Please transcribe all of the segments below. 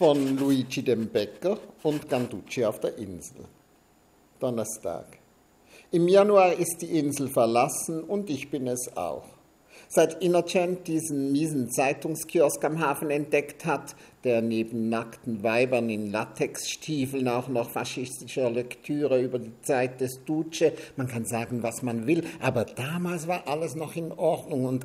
von Luigi dem Bäcker und Ganducci auf der Insel. Donnerstag. Im Januar ist die Insel verlassen und ich bin es auch. Seit Innocent diesen miesen Zeitungskiosk am Hafen entdeckt hat, der neben nackten Weibern in Latexstiefeln auch noch faschistischer Lektüre über die Zeit des Duce, man kann sagen, was man will, aber damals war alles noch in Ordnung und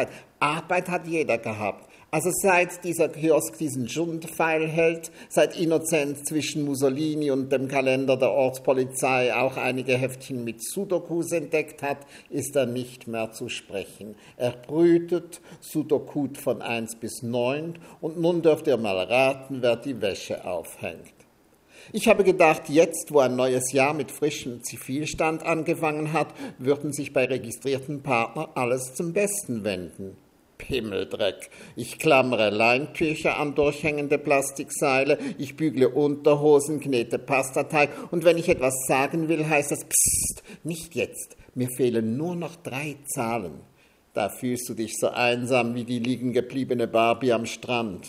Arbeit hat jeder gehabt. Also seit dieser Kiosk diesen Schundpfeil hält, seit Innocent zwischen Mussolini und dem Kalender der Ortspolizei auch einige Heftchen mit Sudokus entdeckt hat, ist er nicht mehr zu sprechen. Er brütet, Sudokut von 1 bis 9 und nun dürft ihr mal raten, wer die Wäsche aufhängt. Ich habe gedacht, jetzt, wo ein neues Jahr mit frischem Zivilstand angefangen hat, würden sich bei registrierten Partnern alles zum Besten wenden. Pimmeldreck. Ich klammere Leintücher an durchhängende Plastikseile, ich bügle Unterhosen, knete Pastateig und wenn ich etwas sagen will, heißt es Psst, nicht jetzt, mir fehlen nur noch 3 Zahlen. Da fühlst du dich so einsam wie die liegen gebliebene Barbie am Strand.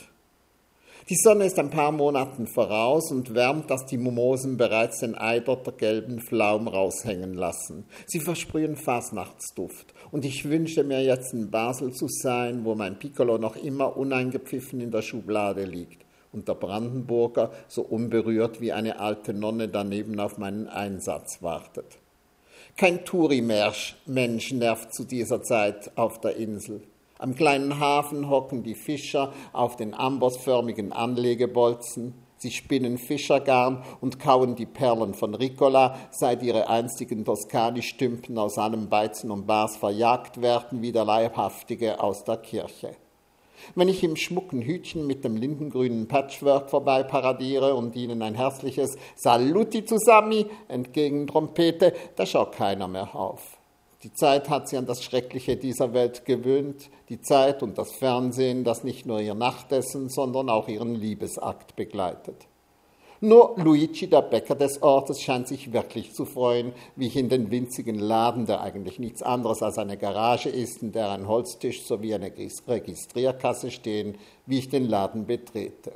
Die Sonne ist ein paar Monaten voraus und wärmt, dass die Mimosen bereits den eidergelben Flaum raushängen lassen. Sie versprühen Fasnachtsduft. Und ich wünsche mir jetzt in Basel zu sein, wo mein Piccolo noch immer uneingepfiffen in der Schublade liegt und der Brandenburger so unberührt wie eine alte Nonne daneben auf meinen Einsatz wartet. Kein Touri-Mensch nervt zu dieser Zeit auf der Insel. Am kleinen Hafen hocken die Fischer auf den ambossförmigen Anlegebolzen. Sie spinnen Fischergarn und kauen die Perlen von Ricola, seit ihre einstigen Toskani-Stümpen aus allem Beizen und Bars verjagt werden, wie der Leibhaftige aus der Kirche. Wenn ich im schmucken Hütchen mit dem lindengrünen Patchwork vorbei paradiere und ihnen ein herzliches Saluti zusammen entgegentrompete, da schaut keiner mehr auf. Die Zeit hat sie an das Schreckliche dieser Welt gewöhnt, die Zeit und das Fernsehen, das nicht nur ihr Nachtessen, sondern auch ihren Liebesakt begleitet. Nur Luigi, der Bäcker des Ortes, scheint sich wirklich zu freuen, wie ich in den winzigen Laden, der eigentlich nichts anderes als eine Garage ist, in der ein Holztisch sowie eine Registrierkasse stehen, wie ich den Laden betrete.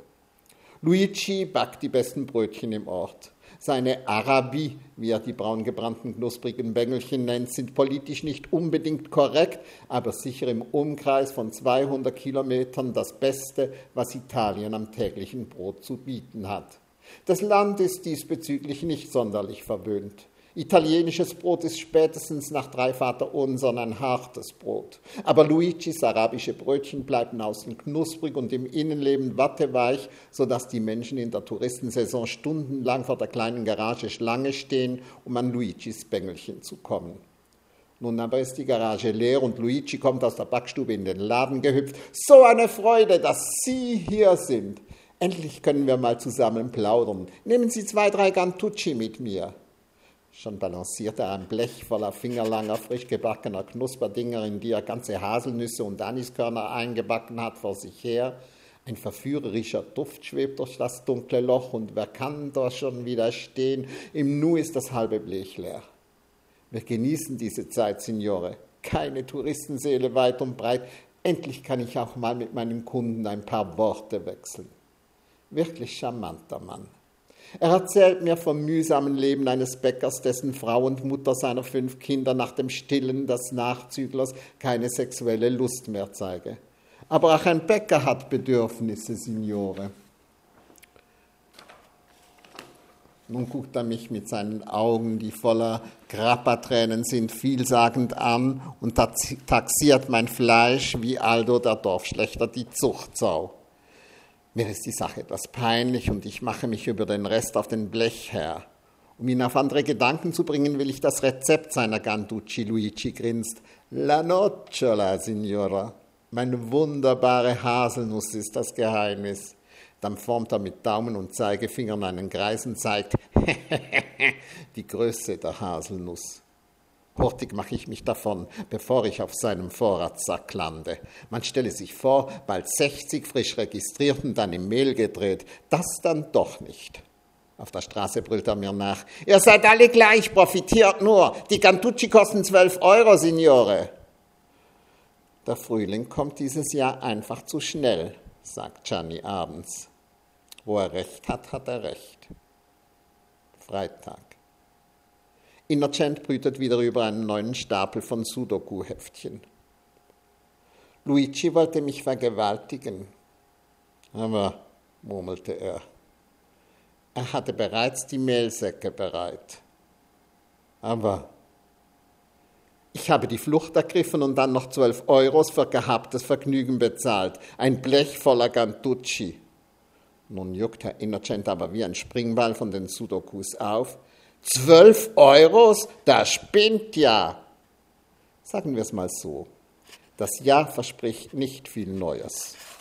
Luigi backt die besten Brötchen im Ort. Seine Arabi, wie er die braungebrannten knusprigen Bängelchen nennt, sind politisch nicht unbedingt korrekt, aber sicher im Umkreis von 200 Kilometern das Beste, was Italien am täglichen Brot zu bieten hat. Das Land ist diesbezüglich nicht sonderlich verwöhnt. Italienisches Brot ist spätestens nach 3 Vaterunsern ein hartes Brot. Aber Luigis arabische Brötchen bleiben außen knusprig und im Innenleben watteweich, sodass die Menschen in der Touristensaison stundenlang vor der kleinen Garage Schlange stehen, um an Luigis Bängelchen zu kommen. Nun aber ist die Garage leer und Luigi kommt aus der Backstube in den Laden gehüpft. So eine Freude, dass Sie hier sind. Endlich können wir mal zusammen plaudern. Nehmen Sie 2, 3 Ganducci mit mir. Schon balanciert er ein Blech voller fingerlanger, frisch gebackener Knusperdinger, in die er ganze Haselnüsse und Aniskörner eingebacken hat, vor sich her. Ein verführerischer Duft schwebt durch das dunkle Loch und wer kann da schon widerstehen? Im Nu ist das halbe Blech leer. Wir genießen diese Zeit, Signore. Keine Touristenseele weit und breit. Endlich kann ich auch mal mit meinem Kunden ein paar Worte wechseln. Wirklich charmanter Mann. Er erzählt mir vom mühsamen Leben eines Bäckers, dessen Frau und Mutter seiner 5 Kinder nach dem Stillen des Nachzüglers keine sexuelle Lust mehr zeige. Aber auch ein Bäcker hat Bedürfnisse, Signore. Nun guckt er mich mit seinen Augen, die voller Grappa-Tränen sind, vielsagend an und taxiert mein Fleisch wie Aldo, der Dorfschlächter, die Zuchtsau. Mir ist die Sache etwas peinlich und ich mache mich über den Rest auf den Blech her. Um ihn auf andere Gedanken zu bringen, will ich das Rezept seiner Ganducci. Luigi grinst. La nocciola, Signora. Meine wunderbare Haselnuss ist das Geheimnis. Dann formt er mit Daumen und Zeigefingern einen Kreis und zeigt die Größe der Haselnuss. Hurtig mache ich mich davon, bevor ich auf seinem Vorratssack lande. Man stelle sich vor, bald 60 frisch registriert und dann im Mehl gedreht. Das dann doch nicht. Auf der Straße brüllt er mir nach. Ihr seid alle gleich, profitiert nur. Die Ganducci kosten 12 €, Signore. Der Frühling kommt dieses Jahr einfach zu schnell, sagt Gianni abends. Wo er recht hat, hat er recht. Freitag. Innocent brütet wieder über einen neuen Stapel von Sudoku-Heftchen. Luigi wollte mich vergewaltigen. Aber, murmelte er hatte bereits die Mehlsäcke bereit. Aber ich habe die Flucht ergriffen und dann noch 12 € für gehabtes Vergnügen bezahlt. Ein Blech voller Gantucci. Nun juckt Herr Innocent aber wie ein Springball von den Sudokus auf. 12 €? Das spinnt ja! Sagen wir es mal so. Das Jahr verspricht nicht viel Neues.